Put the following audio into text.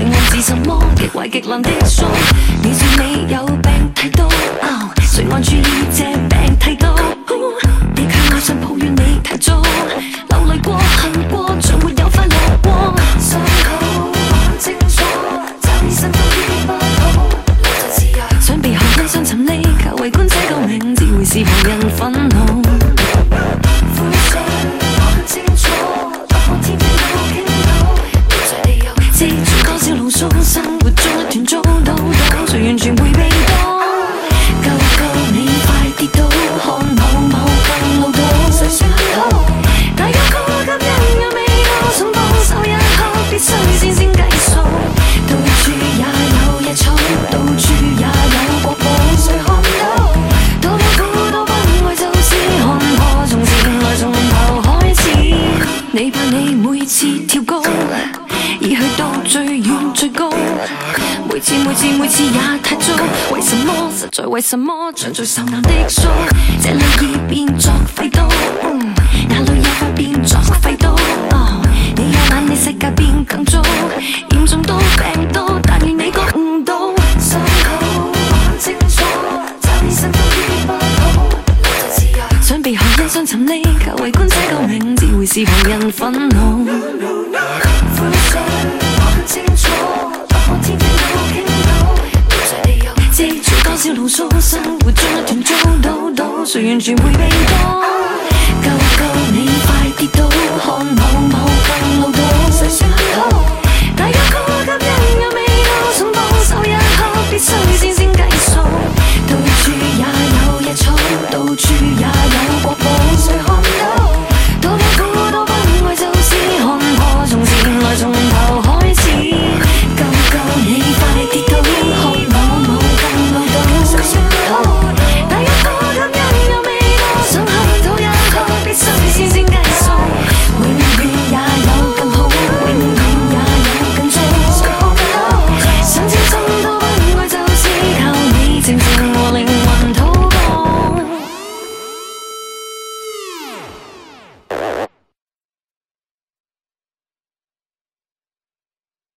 情還是什麼極壞極爛的數？你說你有病太多，誰還注意這病太多？你卻愛上抱怨你太早，流淚過恨過，像沒有快樂過。傷口看清楚，找醫生都醫不好，留在自由。想被學欣賞尋你，求圍觀這個名，只會是旁人憤怒。灰水看清楚，不看天邊都傾倒，沒在理由。記住多少路數，生活中一團糟到到，誰完全會被當？救你快跌倒，看某更老到，誰算好？大家高級音樂未到，想幫手一刻，必須先計數。到處也有野草，到處也有國寶，誰看到？多苦多崩潰，就是看破從前來從頭開始。你怕你每次跳高，而去到最遠最高，每次也太早。為什麼實在為什麼像最受難的數？這裏已變作廢都，那裏也快變作廢都。你有眼你世界變更糟，嚴重到病多，但願你覺悟到。傷口看清楚，找醫生都醫不好，留在自由。想被學欣賞尋你，求圍觀這個名，只會是旁人憤怒。灰水看清楚，不看天邊都傾倒，沒在理由。記住多少路數，生活中一團糟到到，誰完全會被當？救你快跌倒，看某